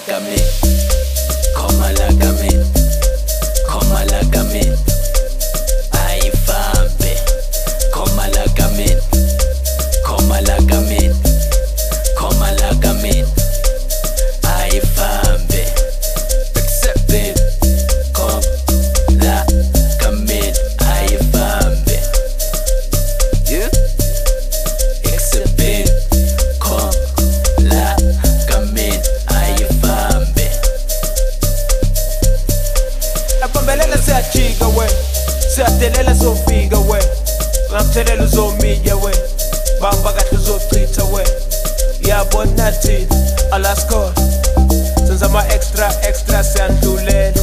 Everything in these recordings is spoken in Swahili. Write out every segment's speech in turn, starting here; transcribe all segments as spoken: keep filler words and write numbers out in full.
like me, come like me, come like me. Ayifambe, come like me, come like me, come like me. Ayifambe, accept it, come like me. Ayifambe, yeah, accept it, come like me. Ayifambe. Apambelela siyajika we, siyadelela sofika we, ngamthelela uzomiya we, bamba kahle uzochitha we. Yabona thina alaskho, senza ama extra extra siyandlulela.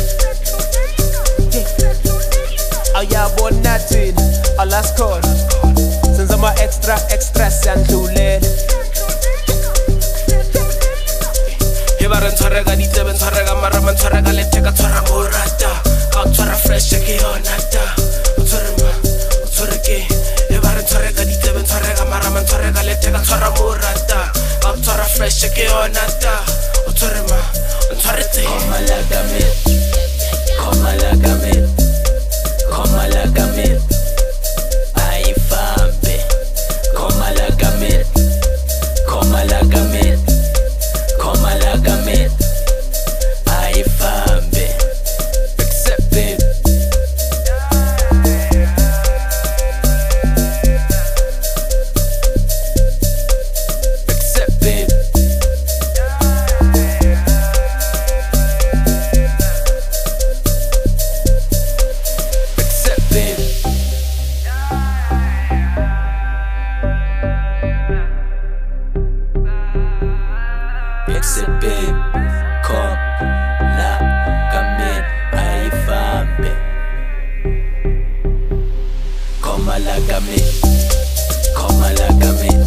Ayabona thina alaskho, senza ama extra extra siyandlulela. Yebara ntshwareka ditebe ntshwareka marama ntshwareka letheka tshwara morata ka tshwara fresh ke yona ta utshwarema utshwareke. Yebara ntshwareka ditebe ntshwareka marama ntshwareka letheka tshwara morata ka tshwara fresh ke yona ta utshwarema ntshwaretse. Come like me, come like me, come like me. Ayifambe, come like me, come like me, come like me. Ayifambe, accept it. Accept it. Accept it. Accept it. Come like me. Ayifambe. Come like me. Come like me.